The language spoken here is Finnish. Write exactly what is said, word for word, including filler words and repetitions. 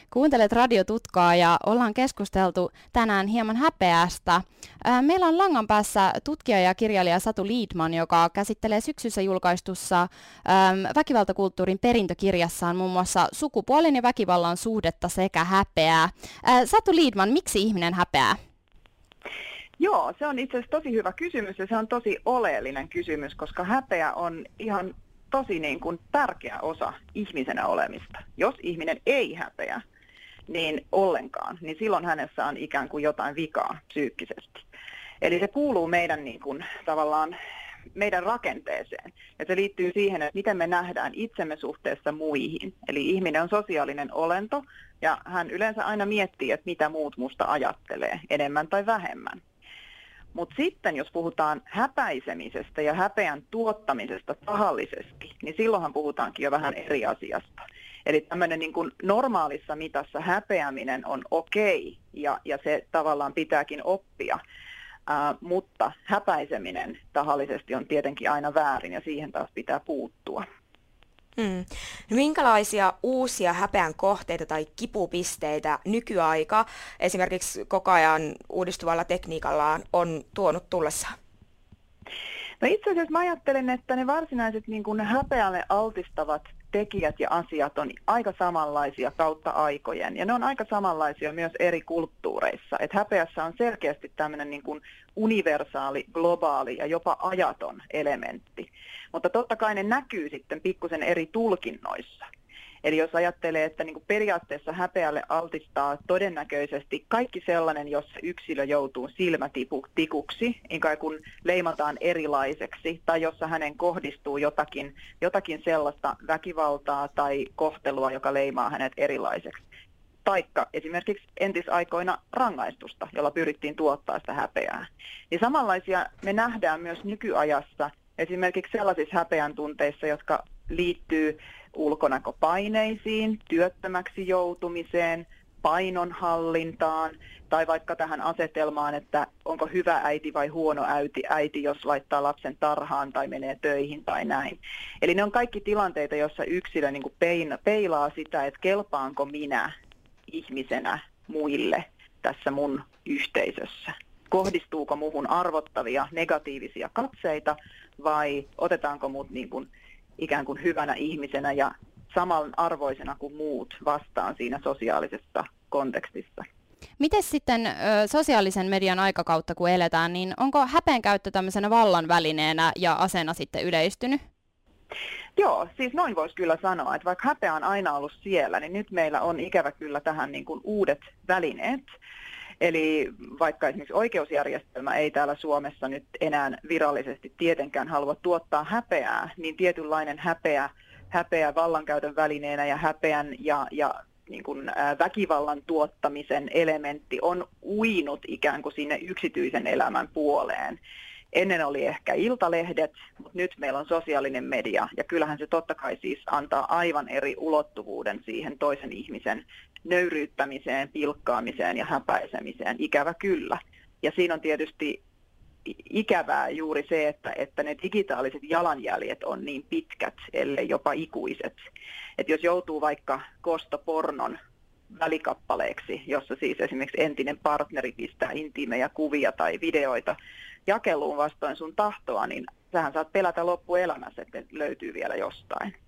Kuuntelet Radiotutkaa ja ollaan keskusteltu tänään hieman häpeästä. Meillä on langan päässä tutkija ja kirjailija Satu Lidman, joka käsittelee syksyssä julkaistussa väkivaltakulttuurin perintökirjassaan muun muassa sukupuolen ja väkivallan suhdetta sekä häpeää. Satu Lidman, miksi ihminen häpeää? Joo, se on itse asiassa tosi hyvä kysymys ja se on tosi oleellinen kysymys, koska häpeä on ihan tosi niin kuin tärkeä osa ihmisenä olemista. Jos ihminen ei häpeä niin ollenkaan, niin silloin hänessä on ikään kuin jotain vikaa psyykkisesti. Eli se kuuluu meidän niin kuin, tavallaan meidän rakenteeseen. Ja se liittyy siihen, että miten me nähdään itsemme suhteessa muihin. Eli ihminen on sosiaalinen olento ja hän yleensä aina miettii, että mitä muut musta ajattelee, enemmän tai vähemmän. Mutta sitten jos puhutaan häpäisemisestä ja häpeän tuottamisesta tahallisesti, niin silloinhan puhutaankin jo vähän eri asiasta. Eli tämmöinen niin kuin normaalissa mitassa häpeäminen on okei ja, ja se tavallaan pitääkin oppia, Ää, mutta häpäiseminen tahallisesti on tietenkin aina väärin ja siihen taas pitää puuttua. Hmm. No minkälaisia uusia häpeän kohteita tai kipupisteitä nykyaika esimerkiksi koko ajan uudistuvalla tekniikallaan on tuonut tullessaan? No itse asiassa mä ajattelen, että ne varsinaiset niin kuin häpeälle altistavat tekijät ja asiat on aika samanlaisia kautta aikojen. Ja ne on aika samanlaisia myös eri kulttuureissa. Et häpeässä on selkeästi tämmöinen niin kuin universaali, globaali ja jopa ajaton elementti. Mutta totta kai ne näkyy sitten pikkusen eri tulkinnoissa. Eli jos ajattelee, että niin kuin periaatteessa häpeälle altistaa todennäköisesti kaikki sellainen, jossa yksilö joutuu silmätikuksi, ikään kuin leimataan erilaiseksi, tai jossa hänen kohdistuu jotakin, jotakin sellaista väkivaltaa tai kohtelua, joka leimaa hänet erilaiseksi. Taikka esimerkiksi entisaikoina rangaistusta, jolla pyrittiin tuottaa sitä häpeää. Niin samanlaisia me nähdään myös nykyajassa esimerkiksi sellaisissa häpeän tunteissa, jotka liittyy ulkonäköpaineisiin, työttömäksi joutumiseen, painonhallintaan tai vaikka tähän asetelmaan, että onko hyvä äiti vai huono äiti, äiti jos laittaa lapsen tarhaan tai menee töihin tai näin. Eli ne on kaikki tilanteita, joissa yksilö niin kuin peilaa sitä, että kelpaanko minä ihmisenä muille tässä mun yhteisössä. Kohdistuuko muuhun arvottavia negatiivisia katseita vai otetaanko mut niin kuin ikään kuin hyvänä ihmisenä ja samanarvoisena kuin muut vastaan siinä sosiaalisessa kontekstissa. Miten sitten ö, sosiaalisen median aikakautta, kun eletään, niin onko häpeen käyttö tämmöisenä vallan välineenä ja aseena sitten yleistynyt? Joo, siis noin voisi kyllä sanoa, että vaikka häpeä on aina ollut siellä, niin nyt meillä on ikävä kyllä tähän niin kuin uudet välineet. Eli vaikka esimerkiksi oikeusjärjestelmä ei täällä Suomessa nyt enää virallisesti tietenkään halua tuottaa häpeää, niin tietynlainen häpeä, häpeä vallankäytön välineenä ja häpeän ja, ja niin kuin, ää, väkivallan tuottamisen elementti on uinut ikään kuin sinne yksityisen elämän puoleen. Ennen oli ehkä iltalehdet, mutta nyt meillä on sosiaalinen media ja kyllähän se totta kai siis antaa aivan eri ulottuvuuden siihen toisen ihmisen nöyryyttämiseen, pilkkaamiseen ja häpäisemiseen, ikävä kyllä. Ja siinä on tietysti ikävää juuri se, että, että ne digitaaliset jalanjäljet on niin pitkät, ellei jopa ikuiset. Että jos joutuu vaikka kostopornon välikappaleeksi, jossa siis esimerkiksi entinen partneri pistää intiimejä kuvia tai videoita jakeluun vastoin sun tahtoa, niin sähän saat pelätä loppuelämässä, että löytyy vielä jostain.